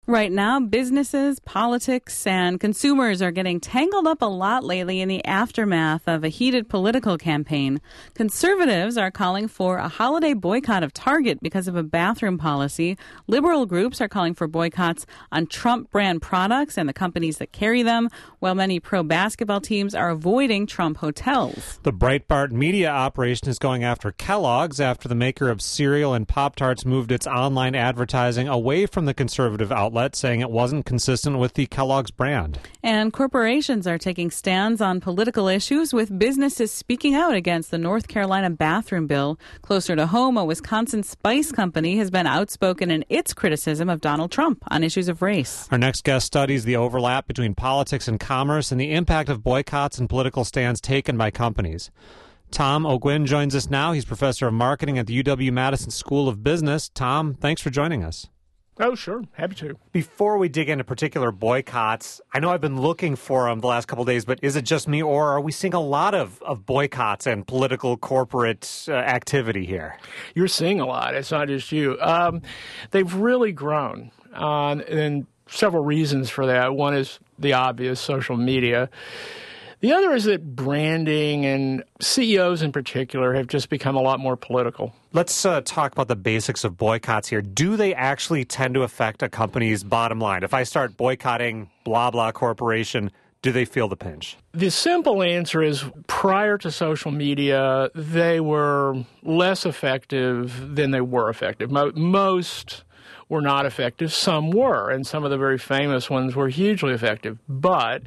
Right now, businesses, politics, and consumers are getting tangled up a lot lately in the aftermath of a heated political campaign. Conservatives are calling for a holiday boycott of Target because of a bathroom policy. Liberal groups are calling for boycotts on Trump brand products and the companies that carry them, while many pro-basketball teams are avoiding Trump hotels. The Breitbart media operation is going after Kellogg's after the maker of cereal and Pop-Tarts moved its online advertising away from the conservative outlet, saying it wasn't consistent with the Kellogg's brand. And corporations are taking stands on political issues, with businesses speaking out against the North Carolina bathroom bill. Closer to home, a Wisconsin spice company has been outspoken in its criticism of Donald Trump on issues of race. Our next guest studies the overlap between politics and commerce and the impact of boycotts and political stands taken by companies. Tom Ogwyn joins us now. He's professor of marketing at the UW-Madison School of Business. Tom, thanks for joining us. Oh, sure. Happy to. Before we dig into particular boycotts, I know I've been looking for them the last couple of days, but is it just me, or are we seeing a lot of boycotts and political corporate activity here? You're seeing a lot. It's not just you. They've really grown, and several reasons for that. One is the obvious, social media. The other is that branding and CEOs in particular have just become a lot more political. Let's talk about the basics of boycotts here. Do they actually tend to affect a company's bottom line? If I start boycotting blah, blah corporation, do they feel the pinch? The simple answer is prior to social media, they were less effective than they were effective. Most were not effective. Some were, and some of the very famous ones were hugely effective. But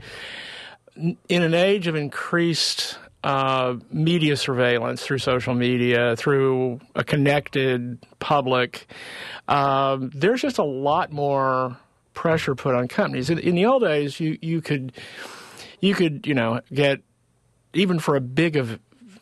in an age of increased media surveillance through social media, through a connected public, there's just a lot more pressure put on companies. In the old days, you could get, even for a big of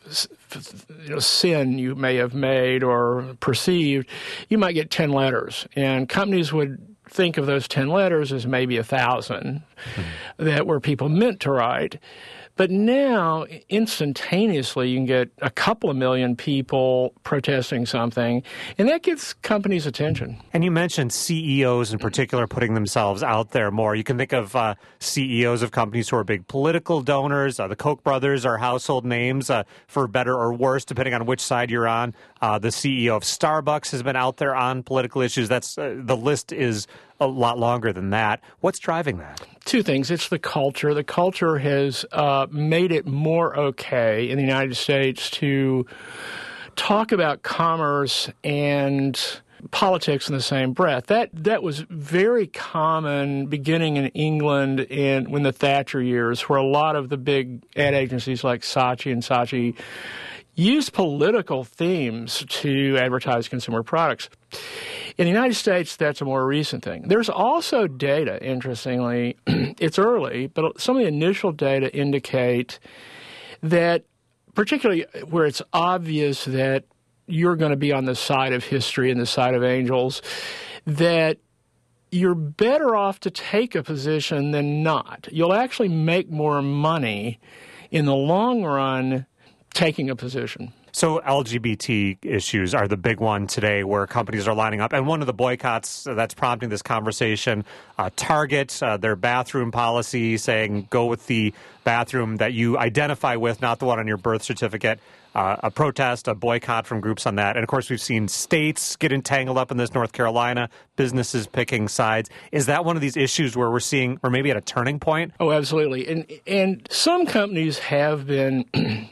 sin you may have made or perceived, you might get 10 letters, and companies would think of those 10 letters as maybe 1,000 that were people meant to write. But now, instantaneously, you can get a couple of million people protesting something, and that gets companies' attention. And you mentioned CEOs in particular putting themselves out there more. You can think of CEOs of companies who are big political donors. The Koch brothers are household names, for better or worse, depending on which side you're on. The CEO of Starbucks has been out there on political issues. That's the list is a lot longer than that. What's driving that? Two things. It's the culture. The culture has made it more okay in the United States to talk about commerce and politics in the same breath. That was very common beginning in England and when the Thatcher years, where a lot of the big ad agencies like Saatchi and Saatchi used political themes to advertise consumer products. In the United States, that's a more recent thing. There's also data, interestingly, it's early, but some of the initial data indicate that, particularly where it's obvious that you're going to be on the side of history and the side of angels, that you're better off to take a position than not. You'll actually make more money in the long run taking a position. So LGBT issues are the big one today where companies are lining up. And one of the boycotts that's prompting this conversation, Target, their bathroom policy saying go with the bathroom that you identify with, not the one on your birth certificate. A protest, a boycott from groups on that. And, of course, we've seen states get entangled up in this, North Carolina, businesses picking sides. Is that one of these issues where we're maybe at a turning point? Oh, absolutely. And some companies have been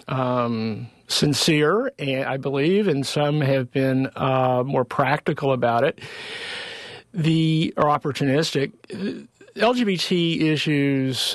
sincere, I believe, and some have been more practical about it, or opportunistic. LGBT issues,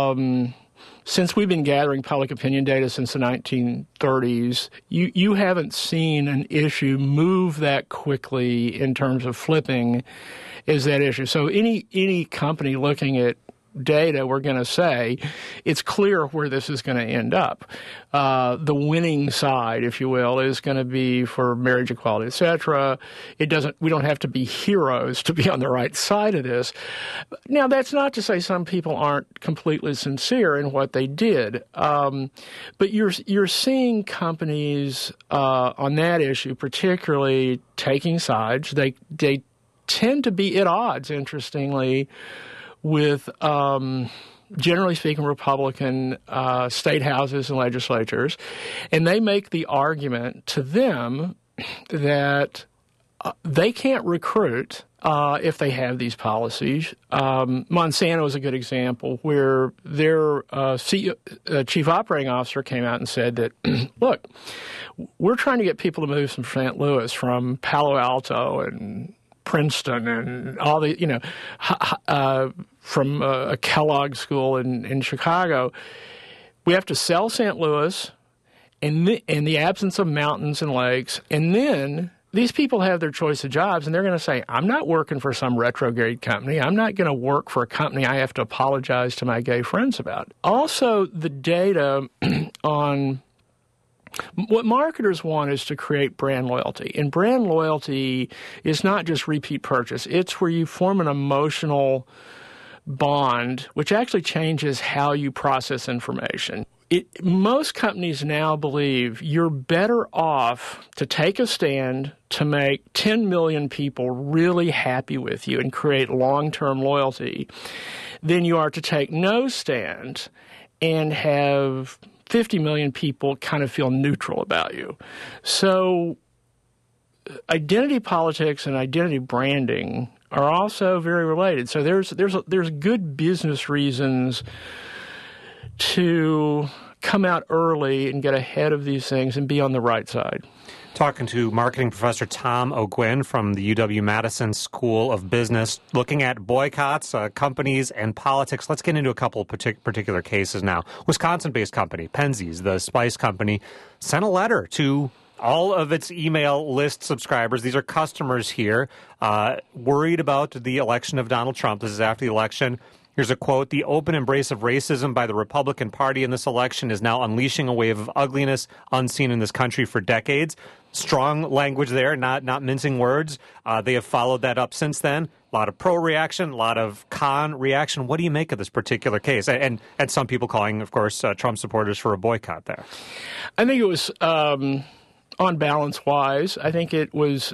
since we've been gathering public opinion data since the 1930s, you haven't seen an issue move that quickly in terms of flipping as that issue. So any company looking at data, we're going to say it's clear where this is going to end up. The winning side, if you will, is going to be for marriage equality, et cetera. We don't have to be heroes to be on the right side of this. Now, that's not to say some people aren't completely sincere in what they did. But you're seeing companies on that issue particularly taking sides. They tend to be at odds, interestingly, with, generally speaking, Republican state houses and legislatures. And they make the argument to them that they can't recruit if they have these policies. Monsanto is a good example where their chief operating officer came out and said that, look, we're trying to get people to move from St. Louis, from Palo Alto and Princeton and all the, from a Kellogg school in Chicago. We have to sell St. Louis in the absence of mountains and lakes, and then these people have their choice of jobs, and they're going to say, I'm not working for some retrograde company. I'm not going to work for a company I have to apologize to my gay friends about. Also, the data on what marketers want is to create brand loyalty. And brand loyalty is not just repeat purchase. It's where you form an emotional bond, which actually changes how you process information. Most companies now believe you're better off to take a stand to make 10 million people really happy with you and create long-term loyalty than you are to take no stand and have 50 million people kind of feel neutral about you. So identity politics and identity branding are also very related. So there's good business reasons to come out early and get ahead of these things and be on the right side. Talking to marketing professor Tom O'Gwyn from the UW-Madison School of Business, looking at boycotts, companies, and politics. Let's get into a couple of particular cases now. Wisconsin-based company, Penzies, the spice company, sent a letter to all of its email list subscribers. These are customers here, worried about the election of Donald Trump. This is after the election. Here's a quote: "The open embrace of racism by the Republican Party in this election is now unleashing a wave of ugliness unseen in this country for decades." Strong language there, not mincing words. They have followed that up since then. A lot of pro reaction, a lot of con reaction. What do you make of this particular case? And some people calling, of course, Trump supporters for a boycott there. I think it was, on balance wise, I think it was,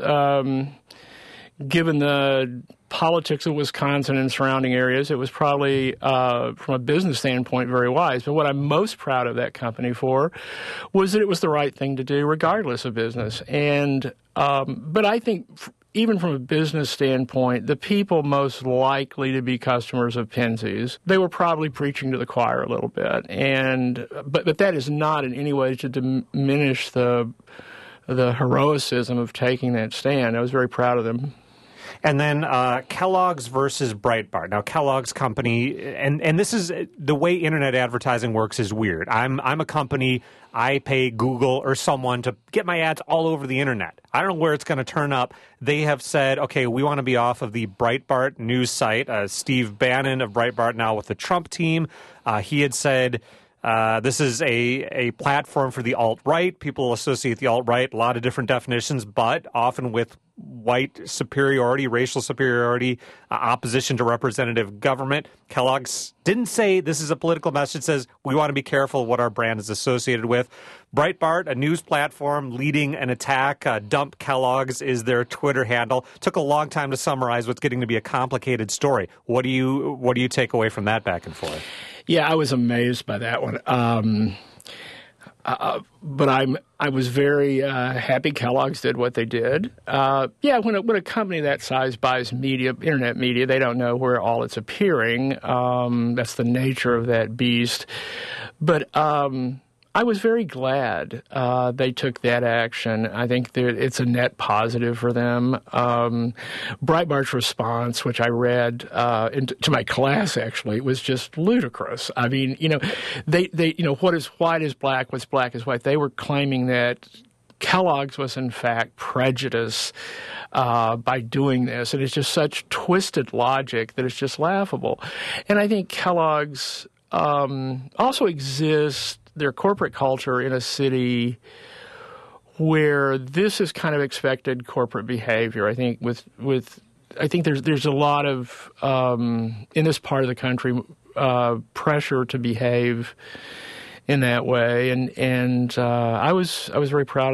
given the politics of Wisconsin and surrounding areas, it was probably, from a business standpoint, very wise. But what I'm most proud of that company for was that it was the right thing to do regardless of business. And but I think even from a business standpoint, the people most likely to be customers of Penzies, they were probably preaching to the choir a little bit. And but that is not in any way to diminish the heroicism of taking that stand. I was very proud of them. And then Kellogg's versus Breitbart. Now, Kellogg's company, and this is the way internet advertising works is weird. I'm a company. I pay Google or someone to get my ads all over the internet. I don't know where it's going to turn up. They have said, okay, we want to be off of the Breitbart news site. Steve Bannon of Breitbart now with the Trump team. He had said, this is a platform for the alt-right. People associate the alt-right, a lot of different definitions, but often with white superiority, racial superiority, opposition to representative government. Kellogg's didn't say this is a political message. It says we want to be careful what our brand is associated with. Breitbart, a news platform leading an attack. Dump Kellogg's is their Twitter handle. Took a long time to summarize what's getting to be a complicated story. What do you take away from that back and forth? Yeah, I was amazed by that one. But I was very happy Kellogg's did what they did. When a company that size buys media, internet media, they don't know where all it's appearing. That's the nature of that beast. But I was very glad they took that action. I think it's a net positive for them. Breitbart's response, which I read to my class, actually, was just ludicrous. I mean, they what is white is black, what's black is white. They were claiming that Kellogg's was, in fact, prejudice by doing this. And it's just such twisted logic that it's just laughable. And I think Kellogg's also exists, their corporate culture in a city where this is kind of expected corporate behavior. I think I think there's a lot of in this part of the country pressure to behave in that way, and I was very proud of them.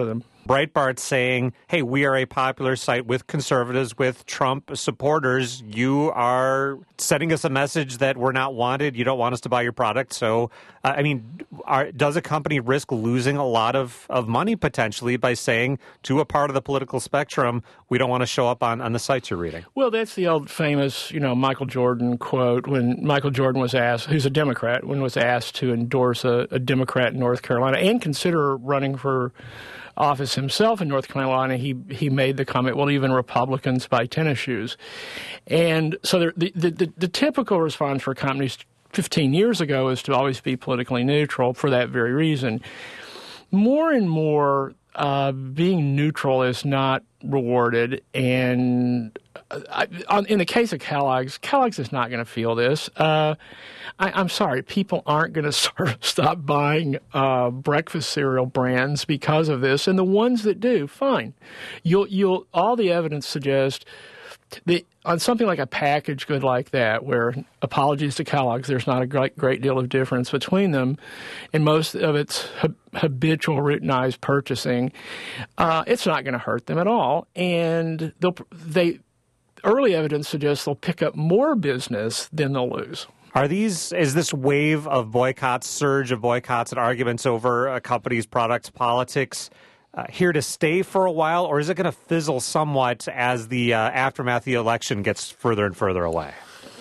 Breitbart saying, hey, we are a popular site with conservatives, with Trump supporters. You are sending us a message that we're not wanted. You don't want us to buy your product. So, does a company risk losing a lot of money potentially by saying to a part of the political spectrum, we don't want to show up on the sites you're reading? Well, that's the old famous, Michael Jordan quote when Michael Jordan was asked, who's a Democrat, when was asked to endorse a Democrat in North Carolina and consider running for office himself in North Carolina, he made the comment, well, even Republicans buy tennis shoes. And so the typical response for companies 15 years ago is to always be politically neutral for that very reason. More and more, being neutral is not rewarded, and in the case of Kellogg's is not going to feel this. I'm sorry, people aren't going to stop buying breakfast cereal brands because of this, and the ones that do, fine. You'll all the evidence suggests on something like a packaged good like that, where, apologies to Kellogg's, there's not a great deal of difference between them, and most of it's habitual routinized purchasing, it's not going to hurt them at all. And early evidence suggests they'll pick up more business than they'll lose. Is this wave of boycotts, surge of boycotts and arguments over a company's products, politics, here to stay for a while, or is it going to fizzle somewhat as the aftermath of the election gets further and further away?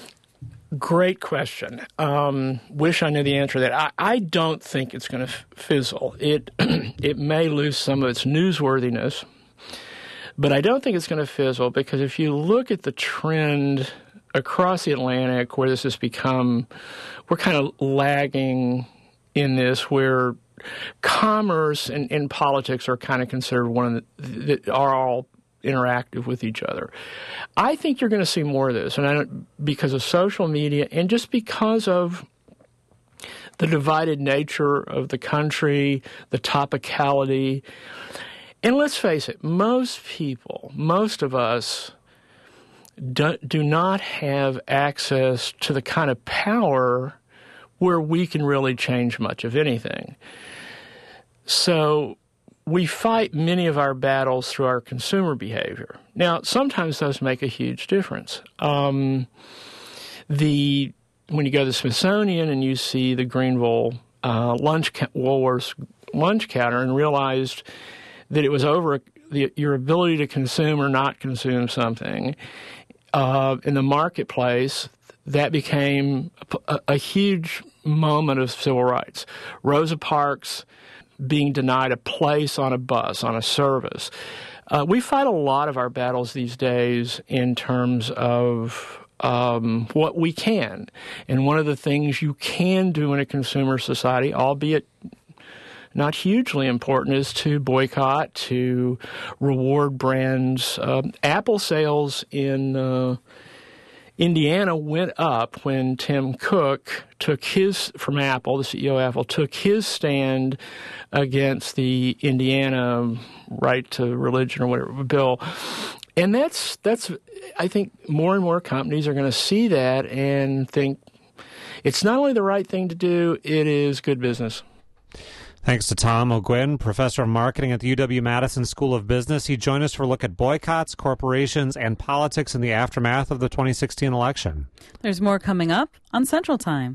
Great question. Wish I knew the answer to that. I don't think it's going to fizzle. It may lose some of its newsworthiness, but I don't think it's going to fizzle because if you look at the trend across the Atlantic where this has become, we're kind of lagging in this, where commerce and politics are kind of considered one of that are all interactive with each other. I think you're going to see more of this, and because of social media and just because of the divided nature of the country, the topicality. And let's face it, most of us do not have access to the kind of power where we can really change much of anything. So we fight many of our battles through our consumer behavior. Now, sometimes those make a huge difference. When you go to the Smithsonian and you see the Greenville Woolworths lunch counter and realized that it was over your ability to consume or not consume something in the marketplace, that became a huge moment of civil rights. Rosa Parks being denied a place on a bus, on a service. We fight a lot of our battles these days in terms of what we can. And one of the things you can do in a consumer society, albeit not hugely important, is to boycott, to reward brands. Apple sales in Indiana went up when Tim Cook from Apple, the CEO of Apple, took his stand against the Indiana right to religion or whatever bill. And that's I think more and more companies are going to see that and think it's not only the right thing to do, it is good business. Thanks to Tom O'Gwen, professor of marketing at the UW-Madison School of Business. He joined us for a look at boycotts, corporations, and politics in the aftermath of the 2016 election. There's more coming up on Central Time.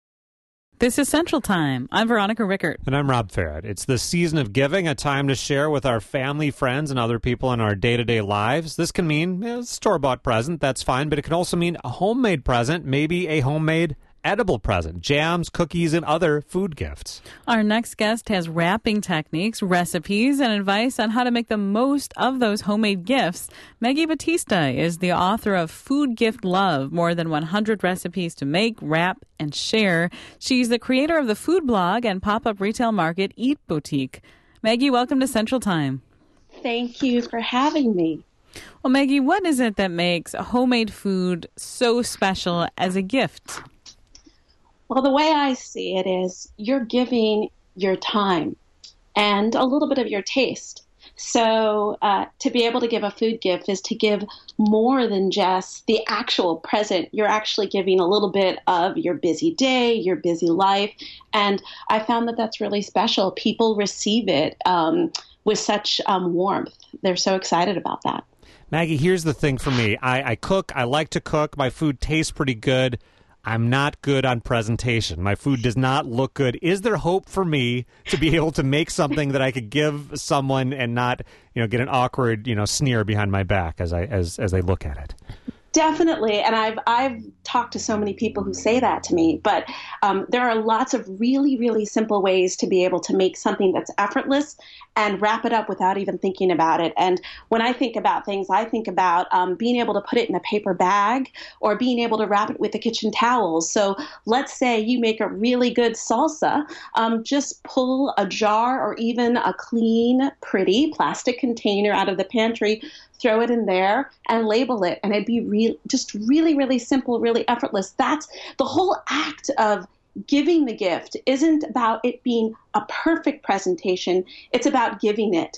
This is Central Time. I'm Veronica Rickert. And I'm Rob Farrett. It's the season of giving, a time to share with our family, friends, and other people in our day-to-day lives. This can mean a store-bought present, that's fine, but it can also mean a homemade present, maybe a homemade edible present, jams, cookies, and other food gifts. Our next guest has wrapping techniques, recipes, and advice on how to make the most of those homemade gifts. Maggie Batista is the author of Food Gift Love, more than 100 recipes to make, wrap, and share. She's the creator of the food blog and pop-up retail market Eat Boutique. Maggie, welcome to Central Time. Thank you for having me. Well, Maggie, what is it that makes homemade food so special as a gift? Well, the way I see it is you're giving your time and a little bit of your taste. So to be able to give a food gift is to give more than just the actual present. You're actually giving a little bit of your busy day, your busy life. And I found that that's really special. People receive it with such warmth. They're so excited about that. Maggie, here's the thing for me. I cook. I like to cook. My food tastes pretty good. I'm not good on presentation. My food does not look good. Is there hope for me to be able to make something that I could give someone and not, get an awkward, sneer behind my back as they look at it? Definitely, and I've talked to so many people who say that to me, but there are lots of really, really simple ways to be able to make something that's effortless and wrap it up without even thinking about it. And when I think about things, I think about being able to put it in a paper bag or being able to wrap it with a kitchen towel. So let's say you make a really good salsa, just pull a jar or even a clean, pretty plastic container out of the pantry, throw it in there and label it. And it'd be really, really simple, really effortless. That's the whole act of giving the gift isn't about it being a perfect presentation. It's about giving it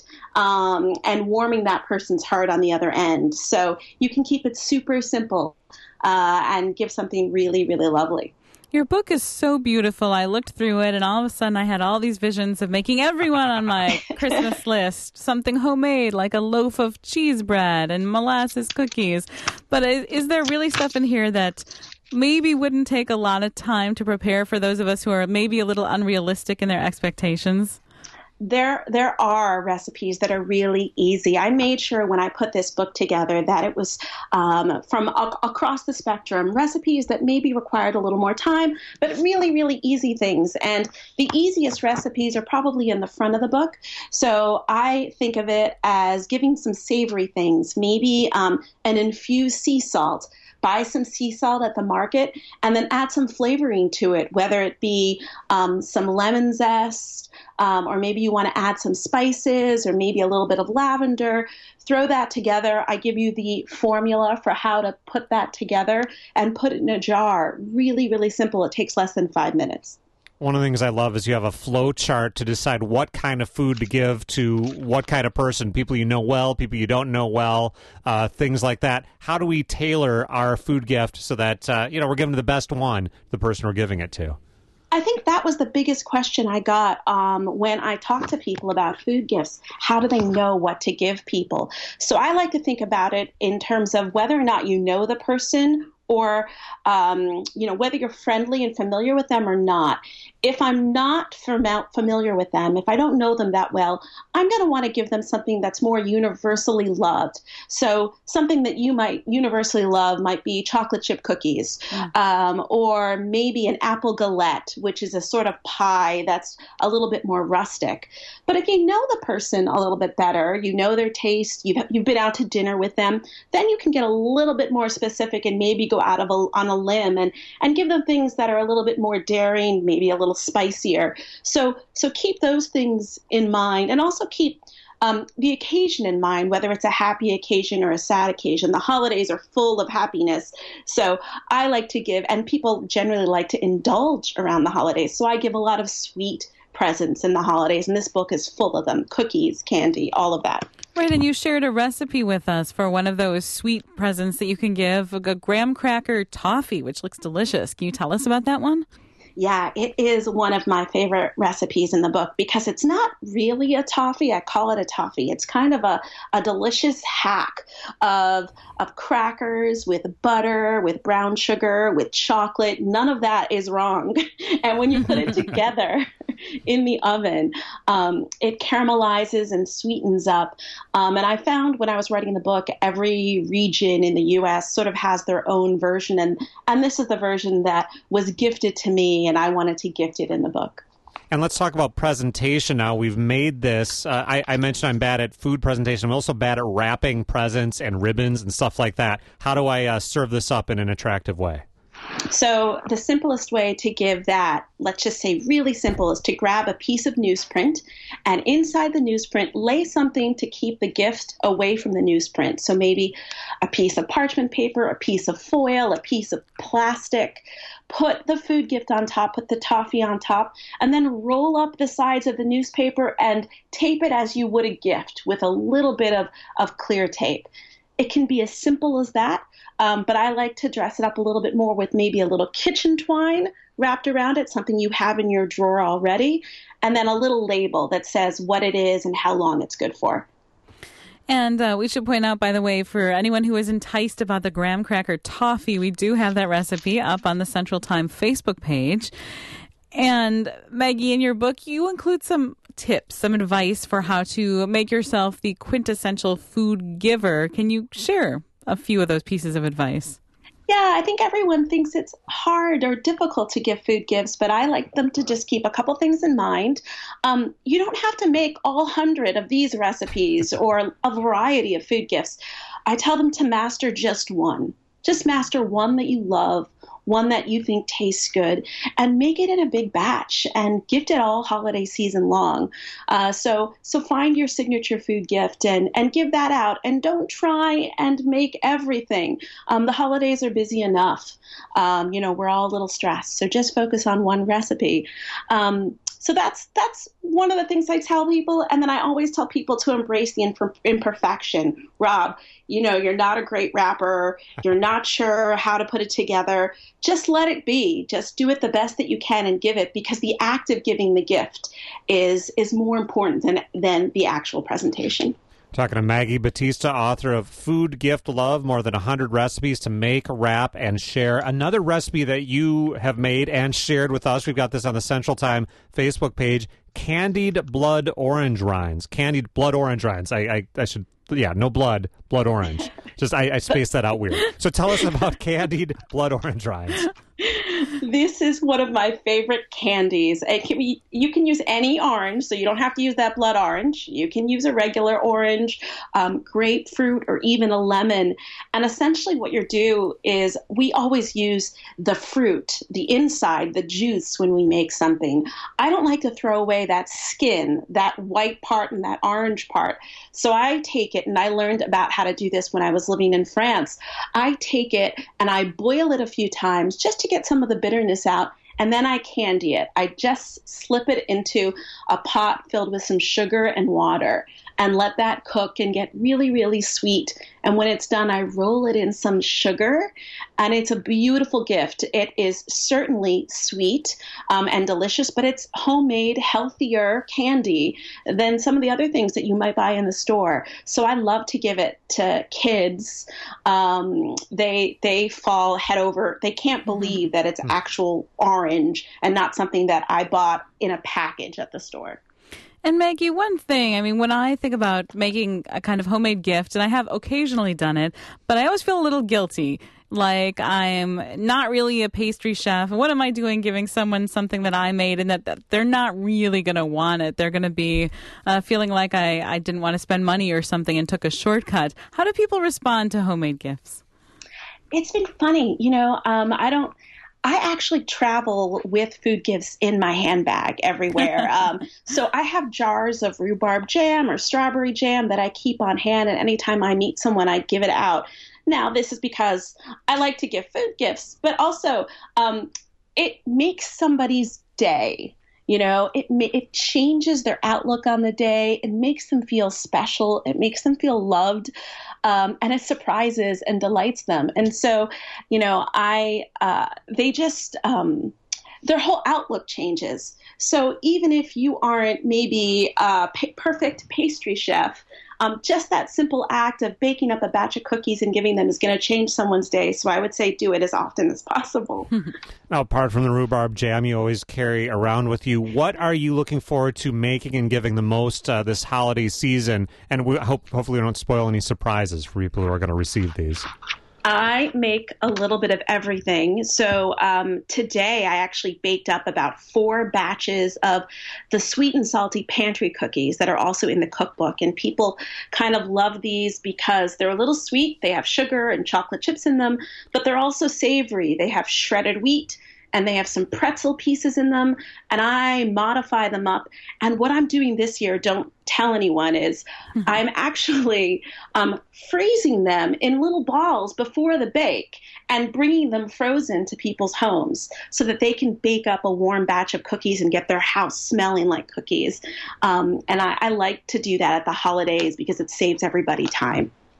and warming that person's heart on the other end. So you can keep it super simple and give something really, really lovely. Your book is so beautiful. I looked through it, and all of a sudden I had all these visions of making everyone on my Christmas list something homemade, like a loaf of cheese bread and molasses cookies. But is there really stuff in here that maybe wouldn't take a lot of time to prepare for those of us who are maybe a little unrealistic in their expectations? There are recipes that are really easy. I made sure when I put this book together that it was from across the spectrum, recipes that maybe required a little more time, but really, really easy things. And the easiest recipes are probably in the front of the book. So I think of it as giving some savory things, maybe an infused sea salt. Buy some sea salt at the market and then add some flavoring to it, whether it be some lemon zest, or maybe you want to add some spices or maybe a little bit of lavender. Throw that together. I give you the formula for how to put that together and put it in a jar. Really, really simple. It takes less than 5 minutes. One of the things I love is you have a flow chart to decide what kind of food to give to what kind of person, people you know well, people you don't know well, things like that. How do we tailor our food gift so that, we're giving the best one to the person we're giving it to? I think that was the biggest question I got when I talked to people about food gifts. How do they know what to give people? So I like to think about it in terms of whether or not you know the person or, whether you're friendly and familiar with them or not. If I'm not familiar with them, if I don't know them that well, I'm going to want to give them something that's more universally loved. So something that you might universally love might be chocolate chip cookies, or maybe an apple galette, which is a sort of pie that's a little bit more rustic. But if you know the person a little bit better, you know their taste, you've been out to dinner with them, then you can get a little bit more specific and maybe go out on a limb and give them things that are a little bit more daring, maybe a little spicier. So keep those things in mind, and also keep the occasion in mind, whether it's a happy occasion or a sad occasion. The holidays are full of happiness. So I like to give, and people generally like to indulge around the holidays. So I give a lot of sweet presents in the holidays, and this book is full of them: cookies, candy, all of that. Right, and you shared a recipe with us for one of those sweet presents that you can give, a graham cracker toffee, which looks delicious. Can you tell us about that one? Yeah, it is one of my favorite recipes in the book because it's not really a toffee. I call it a toffee. It's kind of a delicious hack of crackers with butter, with brown sugar, with chocolate. None of that is wrong. And when you put it together in the oven, it caramelizes and sweetens up. And I found when I was writing the book, every region in the U.S. sort of has their own version. And this is the version that was gifted to me, and I wanted to gift it in the book. And let's talk about presentation now. We've made this. I mentioned I'm bad at food presentation. I'm also bad at wrapping presents and ribbons and stuff like that. How do I serve this up in an attractive way? So the simplest way to give that, let's just say really simple, is to grab a piece of newsprint and inside the newsprint lay something to keep the gift away from the newsprint. So maybe a piece of parchment paper, a piece of foil, a piece of plastic. Put the food gift on top, put the toffee on top, and then roll up the sides of the newspaper and tape it as you would a gift with a little bit of clear tape. it can be as simple as that, but I like to dress it up a little bit more with maybe a little kitchen twine wrapped around it, something you have in your drawer already, and then a little label that says what it is and how long it's good for. And we should point out, by the way, for anyone who is enticed about the graham cracker toffee, we do have that recipe up on the Central Time Facebook page. And Maggie, in your book, you include some tips, some advice for how to make yourself the quintessential food giver. Can you share a few of those pieces of advice? Yeah, I think everyone thinks it's hard or difficult to give food gifts, but I like them to just keep a couple things in mind. You don't have to make all 100 of these recipes or a variety of food gifts. I tell them to master just one. Just master one that you love, one that you think tastes good, and make it in a big batch and gift it all holiday season long. So find your signature food gift and give that out. And don't try and make everything. The holidays are busy enough. We're all a little stressed. So just focus on one recipe. So that's one of the things I tell people. And then I always tell people to embrace the imperfection. Rob, you're not a great rapper. You're not sure how to put it together. Just let it be. Just do it the best that you can and give it, because the act of giving the gift is more important than the actual presentation. Talking to Maggie Battista, author of Food Gift Love, more than 100 recipes to make, wrap, and share. Another recipe that you have made and shared with us, we've got this on the Central Time Facebook page, candied blood orange rinds. Candied blood orange rinds. I should, no blood orange. Just I spaced that out weird. So tell us about candied blood orange rinds. This is one of my favorite candies. You can use any orange, so you don't have to use that blood orange. You can use a regular orange, grapefruit, or even a lemon. And essentially what you do is we always use the fruit, the inside, the juice when we make something. I don't like to throw away that skin, that white part and that orange part. So I take it, and I learned about how to do this when I was living in France. I take it and I boil it a few times just to get some of the bitterness out, and then I candy it. I just slip it into a pot filled with some sugar and water and let that cook and get really, really sweet. And when it's done, I roll it in some sugar, and it's a beautiful gift. It is certainly sweet and delicious, but it's homemade, healthier candy than some of the other things that you might buy in the store. So I love to give it to kids. They fall head over. They can't believe that it's actual orange and not something that I bought in a package at the store. And Maggie, one thing, when I think about making a kind of homemade gift, and I have occasionally done it, but I always feel a little guilty. Like I'm not really a pastry chef. What am I doing giving someone something that I made and that they're not really going to want it? They're going to be feeling like I didn't want to spend money or something and took a shortcut. How do people respond to homemade gifts? It's been funny. I actually travel with food gifts in my handbag everywhere. So I have jars of rhubarb jam or strawberry jam that I keep on hand, and anytime I meet someone, I give it out. Now, this is because I like to give food gifts, but also it makes somebody's day. It changes their outlook on the day. It makes them feel special. It makes them feel loved. And it surprises and delights them. And so, their whole outlook changes. So even if you aren't maybe a perfect pastry chef, just that simple act of baking up a batch of cookies and giving them is going to change someone's day. So I would say do it as often as possible. Now, apart from the rhubarb jam you always carry around with you, what are you looking forward to making and giving the most this holiday season? And hopefully we don't spoil any surprises for people who are going to receive these. I make a little bit of everything. So today I actually baked up about 4 batches of the sweet and salty pantry cookies that are also in the cookbook. And people kind of love these because they're a little sweet. They have sugar and chocolate chips in them, but they're also savory. They have shredded wheat, and they have some pretzel pieces in them, and I modify them up. And what I'm doing this year, don't tell anyone, is I'm actually freezing them in little balls before the bake and bringing them frozen to people's homes so that they can bake up a warm batch of cookies and get their house smelling like cookies. And I like to do that at the holidays because it saves everybody time.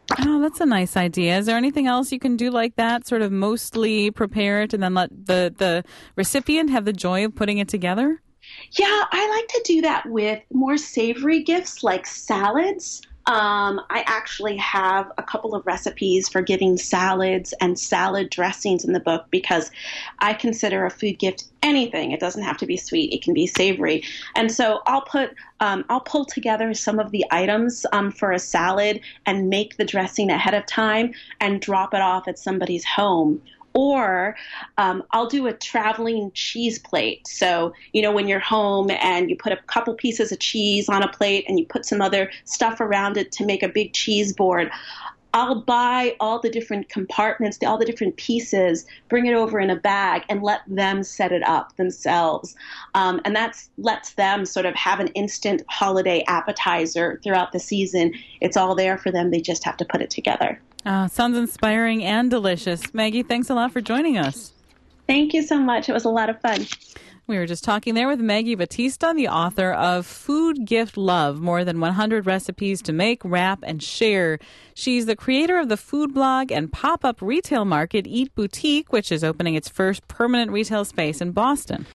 Oh, that's a nice idea. Is there anything else you can do like that? Sort of mostly prepare it and then let the recipient have the joy of putting it together? Yeah, I like to do that with more savory gifts like salads. I actually have a couple of recipes for giving salads and salad dressings in the book because I consider a food gift anything. It doesn't have to be sweet. It can be savory. And so I'll pull together some of the items for a salad and make the dressing ahead of time and drop it off at somebody's home. Or I'll do a traveling cheese plate. So, when you're home and you put a couple pieces of cheese on a plate and you put some other stuff around it to make a big cheese board, I'll buy all the different compartments, all the different pieces, bring it over in a bag and let them set it up themselves. And that lets them sort of have an instant holiday appetizer throughout the season. It's all there for them. They just have to put it together. Sounds inspiring and delicious. Maggie, thanks a lot for joining us. Thank you so much. It was a lot of fun. We were just talking there with Maggie Battista, the author of Food Gift Love, more than 100 recipes to make, wrap, and share. She's the creator of the food blog and pop-up retail market Eat Boutique, which is opening its first permanent retail space in Boston.